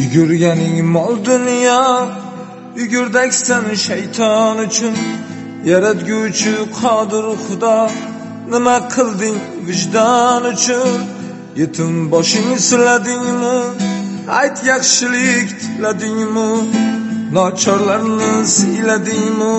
Yugurganing mol dunyo, yugurdaksan shayton uchun. Yaratguvchi qodir Xudo, nima qilding vijdon uchun? Yetim boshing siladingmi? Ayt, yaxshilik tiladingmi? Nochorlarni siyladingmi?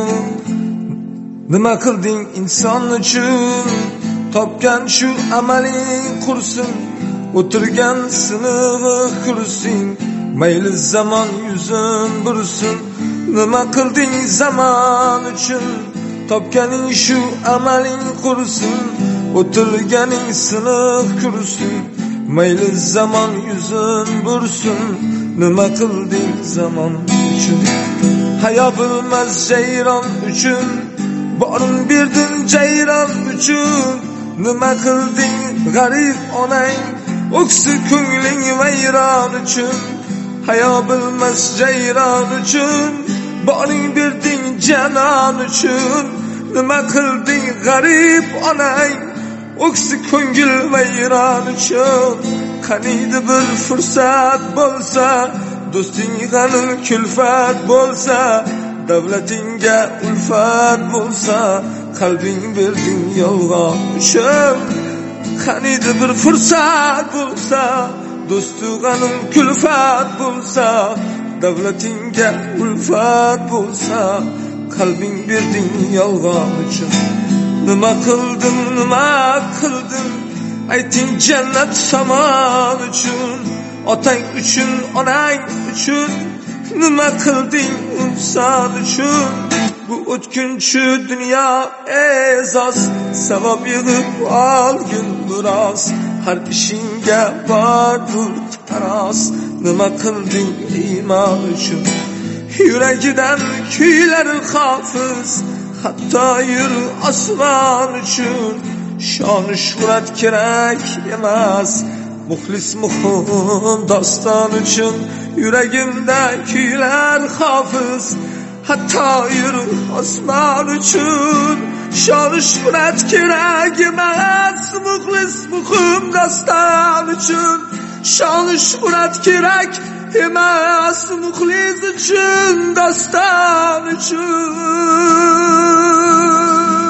Nima qilding inson uchun? Topgan shu amaling qursin, o'tirgan sinig'i kursin. Mayli zamon yuzin bursin. Nima qilding zaman uchun? Topganing shu amaling qursin, o'tirganing siniq kursin. Mayli zamon yuzin bursin. Nima qilding zaman uchun? Hayo bilmas jayron uchun, borin berding jayron uchun. Nima qilding g'arib onang, o'ksi ko'ngling vayron uchun. Hayo bilmas jayron uchun, boring berding janon uchun. Nima qilding g'arib onang, o'ksi ko'ngil vayron uchun. Qaniydi bir fursat bo'lsa, do'sting g'anim kulfat bo'lsa, davlatingga ulfat bo'lsa, qalbing berding yolg'on uchun. Qaniydi bir fursat bo'lsa, do'stu g'anim kulfat bo'lsa, davlatingga ulfat bo'lsa, qalbing berding yolg'on uchun. Nima qildim, nima qildim? Ayting jannat samon uchun. Otang uchun, onang uchun. Nima qilding inson uchun? Bu o'tkinchi dunyo e'zoz, savob yig'ib olgin biroz. Har ishingga bordur taroz. Nima qilding iymon uchun? Yuragidan kuylar hofiz, hatto yur osmon uchun. Shon shuhrat kerak emas, muxlis muhim doston uchun. Yuragimda kuylar hofiz, hatto yur osmon uchun. Shon shuhrat kerak emas, muxlis muhim doston uchun. Shon shuhrat kerak emas, muxlis uchun, doston uchun.